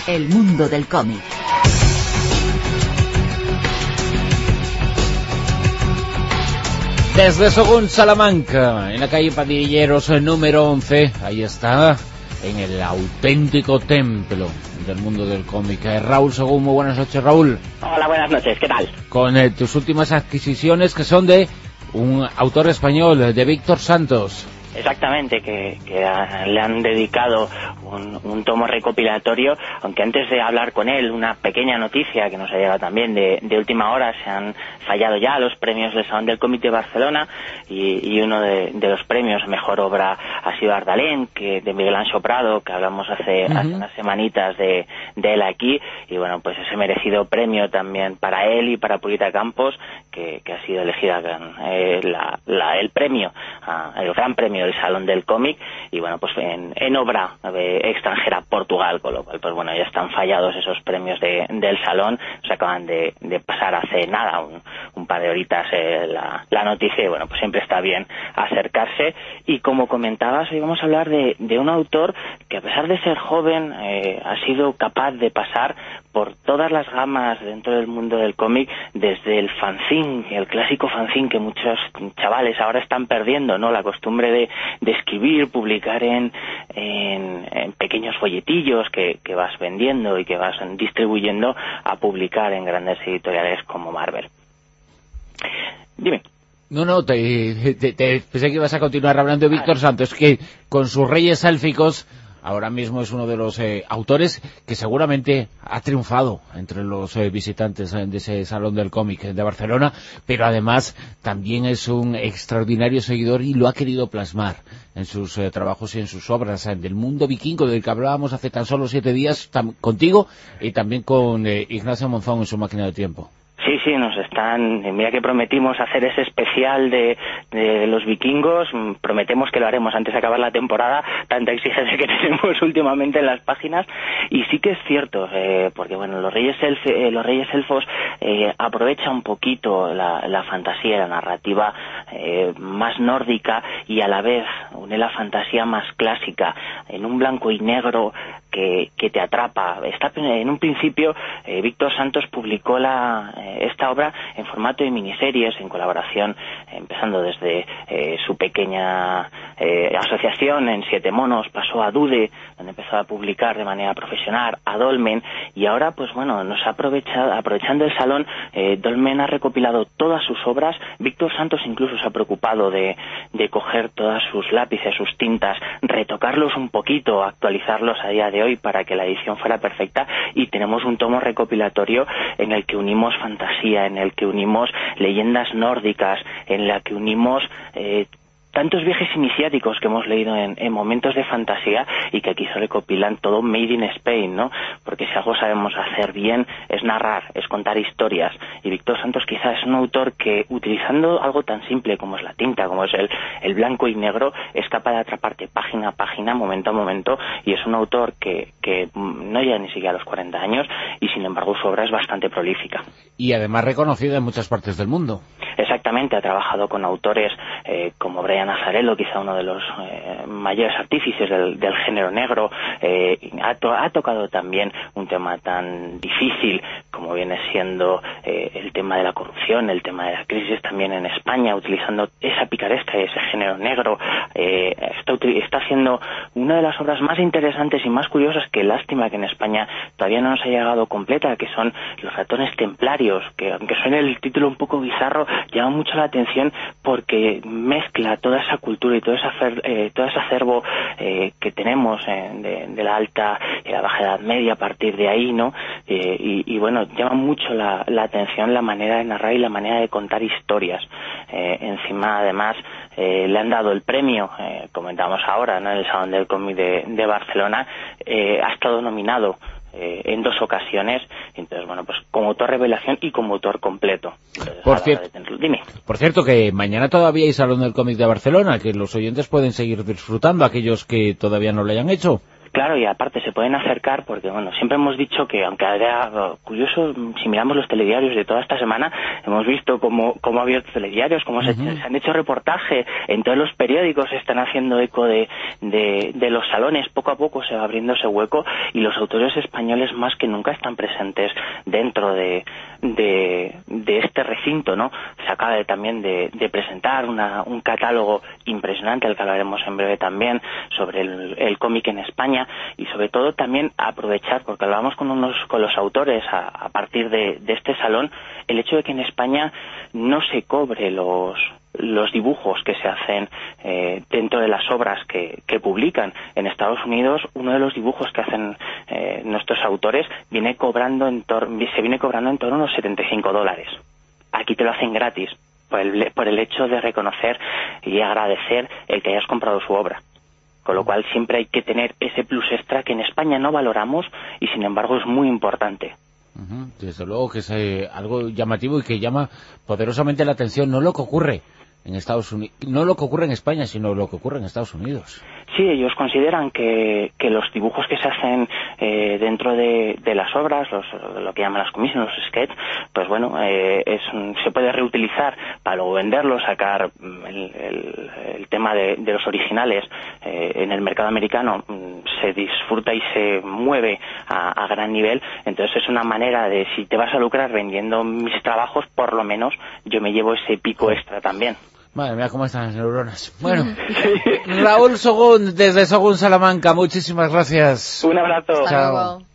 El mundo del cómic. Desde Sogún, Salamanca, en la calle Padilleros número 11, ahí está, en el auténtico templo del mundo del cómic. Raúl Sogún, muy buenas noches, Raúl. Hola, buenas noches, ¿qué tal? Con tus últimas adquisiciones, que son de un autor español, de Víctor Santos. Exactamente, que le han dedicado un tomo recopilatorio, aunque antes de hablar con él, una pequeña noticia que nos ha llegado también de última hora. Se han fallado ya los premios del Salón del Cómic de Barcelona y uno de los premios a mejor obra ha sido Ardalén, de Miguel Anxo Prado, que hablamos hace unas semanitas de él aquí, y bueno, pues ese merecido premio también para él y para Purita Campos, que ha sido elegida el premio, el gran premio del Salón del Cómic, y bueno, pues en obra extranjera, Portugal, con lo cual pues bueno, ya están fallados esos premios del Salón. Se acaban de pasar hace nada, un par de horitas la noticia, y bueno, pues siempre está bien acercarse. Y como comentabas, hoy vamos a hablar de un autor que, a pesar de ser joven, ha sido capaz de pasar por todas las gamas dentro del mundo del cómic, desde el fanzine, el clásico fanzine que muchos chavales ahora están perdiendo, ¿no? La costumbre de escribir, publicar en pequeños folletillos que vas vendiendo y que vas distribuyendo, a publicar en grandes editoriales como Marvel. Dime. No, pensé que ibas a continuar hablando de Víctor Santos, que con sus Reyes Élficos ahora mismo es uno de los autores que seguramente ha triunfado entre los visitantes de ese Salón del Cómic de Barcelona, pero además también es un extraordinario seguidor y lo ha querido plasmar en sus trabajos y en sus obras, del mundo vikingo, del que hablábamos hace tan solo 7 días contigo y también con Ignacio Monzón en su Máquina de Tiempo. Sí, mira que prometimos hacer ese especial de los vikingos. Prometemos que lo haremos antes de acabar la temporada, tanta exigencia que tenemos últimamente en las páginas. Y sí que es cierto, porque bueno, los Reyes Elfos aprovecha un poquito la fantasía y la narrativa más nórdica, y a la vez une la fantasía más clásica en un blanco y negro que te atrapa. En un principio, Víctor Santos publicó esta obra en formato de miniseries, en colaboración, empezando desde su pequeña asociación en Siete Monos, pasó a Dude, donde empezó a publicar de manera profesional, a Dolmen, y ahora pues bueno, aprovechando el salón, Dolmen ha recopilado todas sus obras. Víctor Santos incluso se ha preocupado de coger todas sus lápices, sus tintas, retocarlos un poquito, actualizarlos a día de hoy para que la edición fuera perfecta, y tenemos un tomo recopilatorio en el que unimos fantasía, en el que unimos leyendas nórdicas, en la que unimos tantos viajes iniciáticos que hemos leído en momentos de fantasía, y que aquí se recopilan todo made in Spain, ¿no? Porque si algo sabemos hacer bien es narrar, es contar historias, y Víctor Santos quizás es un autor que, utilizando algo tan simple como es la tinta, como es el blanco y negro, es capaz de atraparte página a página, momento a momento, y es un autor que no llega ni siquiera a los 40 años, y sin embargo su obra es bastante prolífica. Y además reconocida en muchas partes del mundo. Exactamente, ha trabajado con autores como Brian Azzarello, quizá uno de los mayores artífices del género negro. Ha tocado también un tema tan difícil como viene siendo el tema de la corrupción, el tema de la crisis también en España, utilizando esa picaresca y ese género negro. Está haciendo una de las obras más interesantes y más curiosas, que lástima que en España todavía no nos ha llegado completa, que son Los Ratones Templarios, que aunque suene el título un poco bizarro, llama mucho la atención porque mezcla toda esa cultura y todo ese acervo que tenemos de la alta y la baja edad media, a partir de ahí, ¿no? Y bueno, llama mucho la atención la manera de narrar y la manera de contar historias. Encima, además, le han dado el premio, comentábamos ahora, ¿no?, en el Salón del Cómic de Barcelona. Ha estado nominado en 2 ocasiones. Entonces, bueno, pues como autor revelación y como autor completo. Entonces, dime. Por cierto, que mañana todavía hay Salón del Cómic de Barcelona, que los oyentes pueden seguir disfrutando, aquellos que todavía no lo hayan hecho. Claro, y aparte se pueden acercar porque, bueno, siempre hemos dicho que, aunque era curioso, si miramos los telediarios de toda esta semana, hemos visto cómo ha abierto telediarios, cómo se han hecho reportaje, en todos los periódicos se están haciendo eco de los salones, poco a poco se va abriendo ese hueco y los autores españoles más que nunca están presentes dentro de este recinto, ¿no? Se acaba también de presentar un catálogo impresionante, al que hablaremos en breve también, sobre el cómic en España, y sobre todo también aprovechar, porque hablamos con los autores a partir de este salón, el hecho de que en España no se cobre los dibujos que se hacen dentro de las obras que publican. En Estados Unidos, uno de los dibujos que hacen nuestros autores se viene cobrando en torno a unos $75. Aquí te lo hacen gratis, por el hecho de reconocer y agradecer el que hayas comprado su obra. Con lo cual siempre hay que tener ese plus extra que en España no valoramos y sin embargo es muy importante. Desde luego que es algo llamativo y que llama poderosamente la atención, no lo que ocurre en Estados Unidos, no lo que ocurre en España, sino lo que ocurre en Estados Unidos. Sí, ellos consideran que los dibujos que se hacen dentro de las obras, lo que llaman las commissions, los sketches, pues bueno, se puede reutilizar para luego venderlos, sacar el tema de los originales en el mercado americano, se disfruta y se mueve a gran nivel. Entonces es una manera de, si te vas a lucrar vendiendo mis trabajos, por lo menos yo me llevo ese pico extra también. Madre mía, cómo están las neuronas. Bueno, Raúl Sogún, desde Sogún Salamanca, muchísimas gracias. Un abrazo. Chao.